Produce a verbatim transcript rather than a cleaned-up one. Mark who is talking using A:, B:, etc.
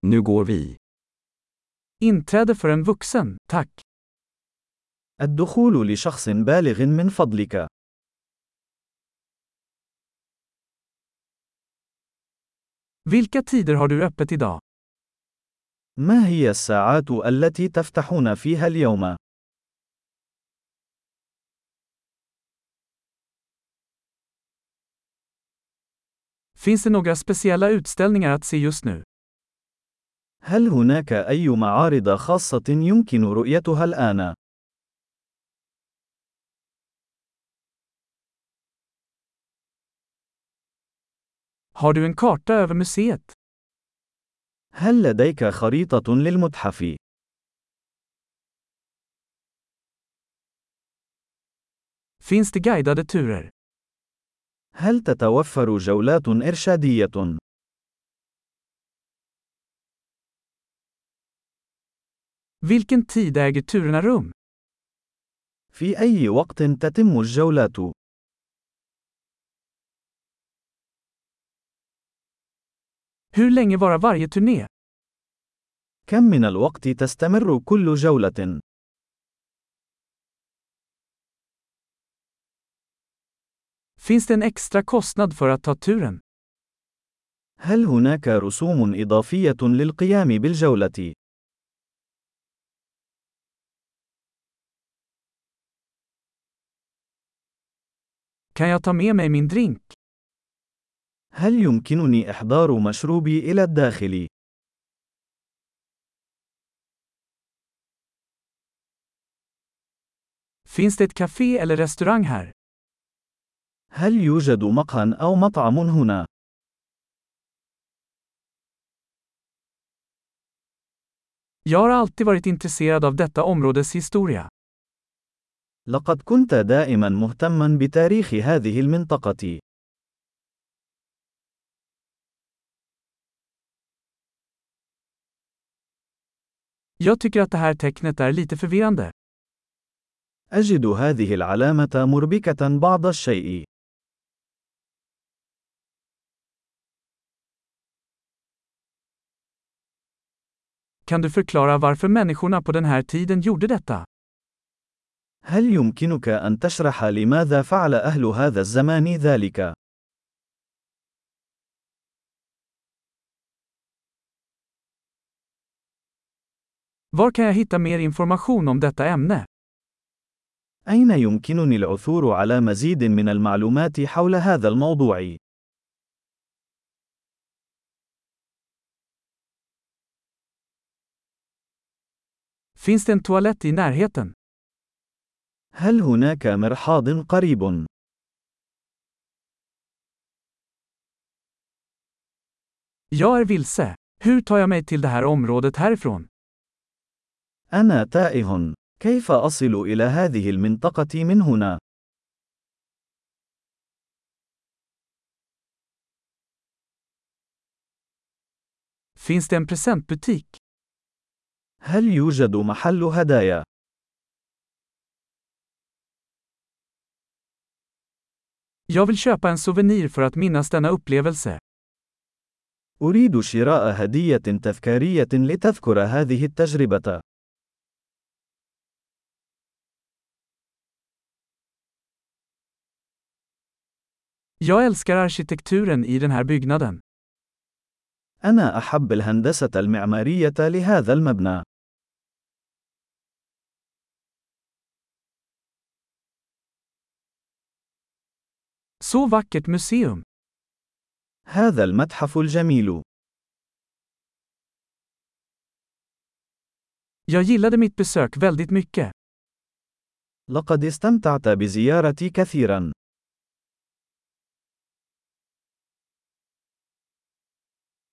A: Nu går vi.
B: Inträde för en vuxen, tack.
C: الدخول لشخص بالغ من فضلك.
B: Vilka tider har du öppet idag?
C: ما هي الساعات التي تفتحون فيها اليوم؟
B: Finns det några speciella utställningar att se just nu?
C: هل هناك أي معارض خاصة يمكن رؤيتها الآن؟
B: Har du en karta över museet?
C: هل لديك خريطة للمتحف؟
B: Finns det guidade turer?
C: هل تتوفر جولات إرشادية؟
B: Vilken tid äger turerna rum?
C: في أي وقت تتم الجولات؟
B: Hur länge varar varje turné?
C: كم من الوقت تستمر كل جولة؟
B: Finns det en extra kostnad för att ta turen?
C: هل هناك رسوم إضافية للقيام بالجولة؟
B: Kan jag ta med mig min drink?
C: هل يمكنني إحضار مشروبي إلى الداخل؟
B: Finns det ett café eller restaurang här?
C: هل يوجد مقهى أو مطعم هنا؟
B: Jag har alltid varit intresserad av detta områdes historia.
C: لقد كنت دائما مهتما بتاريخ هذه المنطقة.
B: Jag tycker att det här tecknet är lite förvirrande.
C: أجد هذه العلامة مربكة بعض الشيء.
B: Kan du förklara varför människorna på den här tiden gjorde detta?
C: هل يمكنك أن تشرح لماذا فعل أهل هذا الزمان ذلك؟
B: Var kan jag hitta mer information om detta ämne?
C: أين يمكنني العثور على مزيد من المعلومات حول هذا الموضوع؟
B: Finns det en toalett i närheten?
C: هل هناك مرحاض قريب؟
B: Jag är vilse. Hur tar jag mig till det här området härifrån?
C: أنا تائه. كيف أصل إلى هذه المنطقة من هنا؟
B: Finns det en presentbutik?
C: هل يوجد محل هدايا؟
B: Jag vill köpa en souvenir för att minnas denna upplevelse.
C: أريد شراء هدية تذكارية لتذكر هذه التجربة.
B: Jag älskar arkitekturen i den här byggnaden.
C: أنا أحب الهندسة المعمارية لهذا المبنى.
B: Så vackert museum.
C: هذا المتحف الجميل.
B: Jag gillade mitt besök väldigt mycket.
C: لقد استمتعت بزيارتي كثيرا.